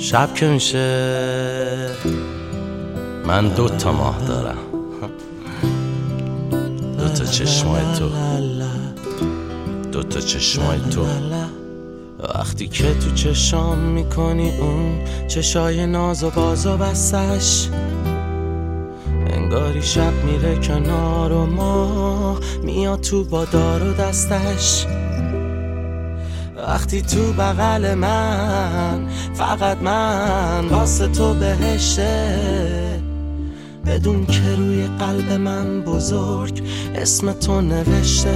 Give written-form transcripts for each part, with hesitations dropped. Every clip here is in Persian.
شب که میشه من 2 ماه دارم، 2 چشمای تو، 2 چشمای تو. وقتی که تو چشام میکنی اون چشای ناز و باز و بستش، انگاری شب میره کنار و ما میاد تو با دار و دستش. وقتی تو بغل من فقط من واسه تو بهشته، بدون که روی قلب من بزرگ اسم تو نوشته.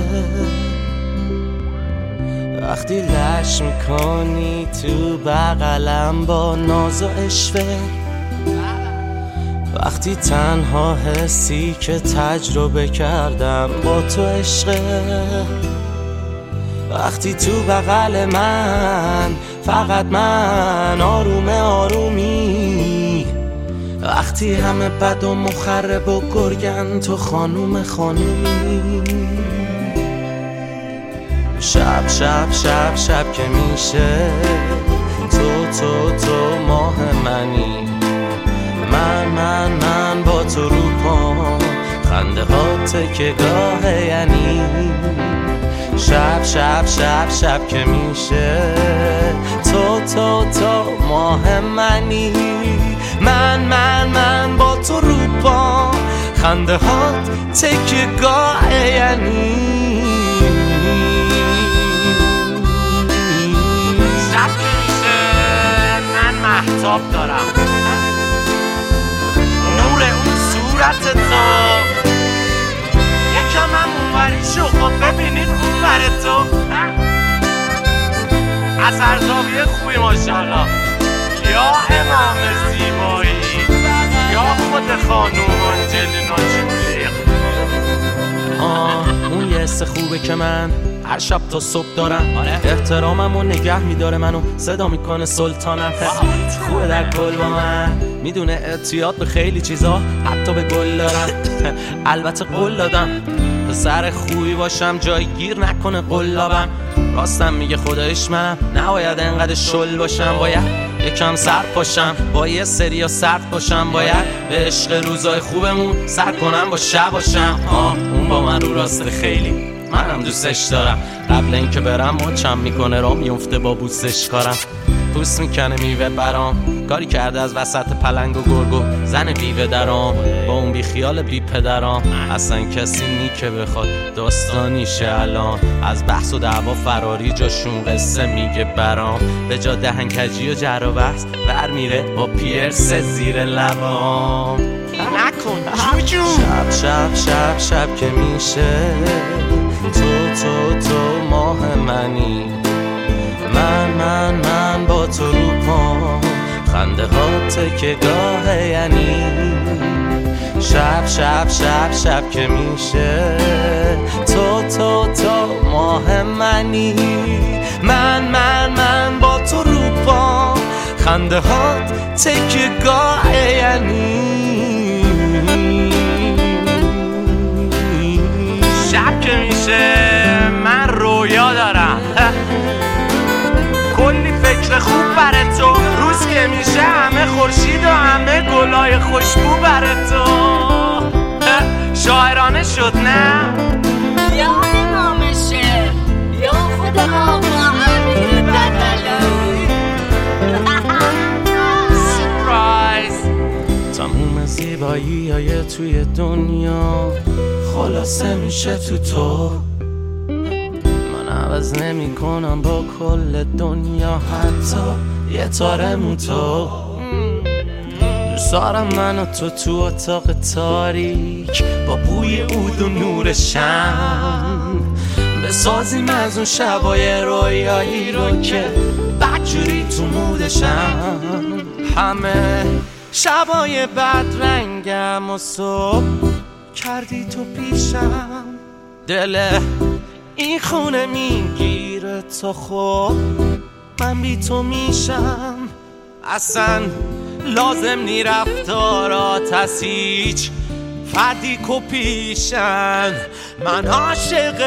وقتی لش میکنی تو بغلم با ناز و اشوه، وقتی تنها حسی که تجربه کردم با تو عشقه، وقتی تو بغل من فقط من آروم آرومی، وقتی همه بد و مخرب و گرگن تو خانوم خانومی. شب شب شب شب که میشه تو ماه منی، من با تو رو پام خنده ها تکه گاه یعنی. شب شب شب شب که میشه تو ماه منی، من با تو رو پام خنده ها تکه گاه یعنی. شب که میشه من مهتاب دارم، نور اون صورت تو یکم هم اونوری شو، خب ببینید اونور تو از هر زاویه خوبی ماشاءالله، یا امام زیبایی یا خود خانوم آنجلینا جولی. اون یه حس خوبه که من هر شب تا صبح دارم، احترامم و نگه میداره منو صدا میکنه سلطانم. خوبه در کل با من میدونه اعتیاد به خیلی چیزا حتی به گل دارم. البته قول دادم پسر خوبی باشم جایگیر نکنه قلابم. راستم میگه خدایش منم نباید انقدر شل باشم، باید یکم سرد باشم با یه سریا سرد باشم، باید به عشق روزای خوبمون سر کنم با شب باشم. اون با من رو راسته خیلی منم دوستش دارم، قبل اینکه برم مچم میکنه را میفته با بوسش کارم، پوست میکنه میوه برام، کاری کرده از وسط پلنگ و گرگو زن بیوه درام، با اون بی خیال بی پدرام اصلا کسی نی که بخواد داستانیشه الان، از بحث و دعوا فراری جاشون قصه میگه برام، به جا دهنکجی و جر و بحث برمیره با پیرس زیر لبام. نکن جوجو. شب شب شب شب که میشه تو ماه منی، من با تو رو پام خنده ها تکه گاه یعنی. شب شب شب شب که میشه تو ماه منی، من با تو رو پام خنده ها تکه گاه یعنی. شب که میشه من رویا دارم، کلی فکر خوب برای تو، روز که میشه همه خورشید و همه گلای خوشبو برای تو. شاعرانه شد نه؟ یا امام شعر یا خود آقا امیر بدلی. سورپرایز. تموم زیبایی های توی دنیا خلاصه میشه تو، من عوض نمی کنم با کل دنیا حتی یه تارمون تو. دوست دارم من و تو اتاق تاریک با بوی عود و نور شم، بسازیم از اون شبای رویایی رو که بدجوری تو مودشم. همه شبای بد رنگم و صبح کردی تو پیشم، دل این خونه میگیره تو، خب من بی تو میشم. اصلا لازم نی رفتارات از هیچ فردی کپیشن، من عاشق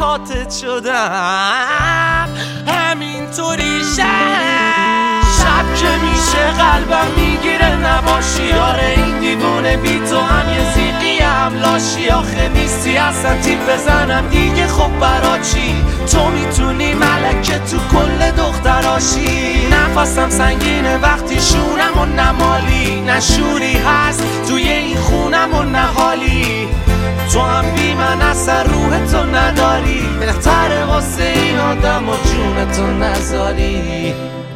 حرکاتت شدم همینطوریشم. شب که میشه قلبم میگیره نباشی. آره این دیوونه بی تو هم یه زیقی هم لاشی. آخه نیستی اصلا تیپ بزنم دیگه خب برا چی؟ تو میتونی ملکه تو کل دختراشی. نفسم سنگینه وقتی شونم و نمالی. نشوری هست توی این خونم و نهالی. تو هم بی من اصلا روح تو نداری. بهتره واسه این آدم و جون تو نذاری.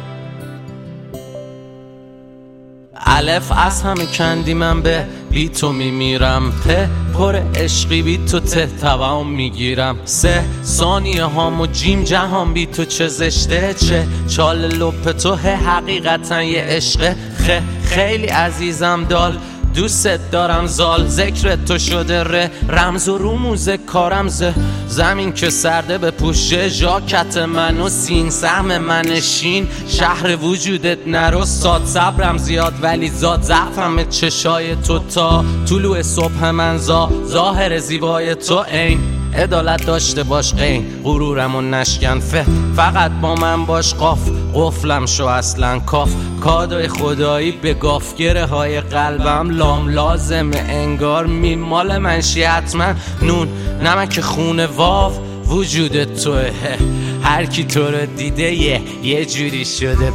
الف از همه کندی من به بی تو میمیرم. پر عشقی بی تو ته توام میگیرم. 3 ثانیه هام و جیم جهان بی تو چه زشته. چه چال لپ تو حقیقتا یه عشقه. خیلی عزیزم دال دوست دارم زال. ذکر تو شده رمز و رموز کارم. زمین که سرده به پوشه ژاکت من و سین سهم من شین. شهر وجودت نرو ساد صبرم زیاد ولی زاد ضعفم چشای تو. تا طلوع صبح من ظاهر زیبای تو عین عدالت داشته باش قین. غرورم و نشکن فقط با من باش قفلم شو اصلا کاف. کادوی خدایی به گافگره های قلبم لام لازمه انگار مال منشی حتما. نون نمک خونه واو وجود توه. هر کی تو رو دیده یه جوری شده.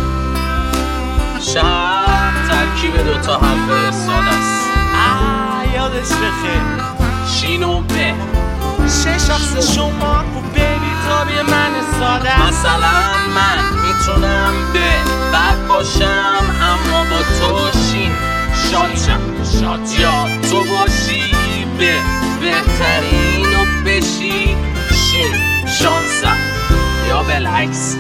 شب ترکیب دوتا حرف ساده است. یادش بخیر شینو به 6 شخص شما و بیبی تابی من ساده. مثلا من میتونم به بد باشم اما با تو شین شاد یا تو باشی به بهترین و بشی شین شانسم یا بالعکس.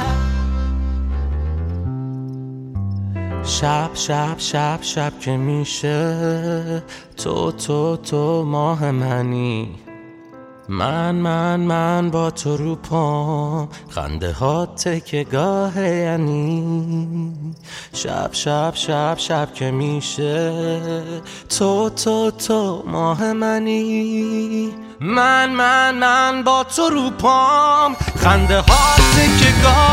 شب که میشه تو ماه منی. من با تو رو پام خنده ها تکه گاه یعنی. شب که میشه تو ماه منی. من با تو رو پام خنده ها تکه گاه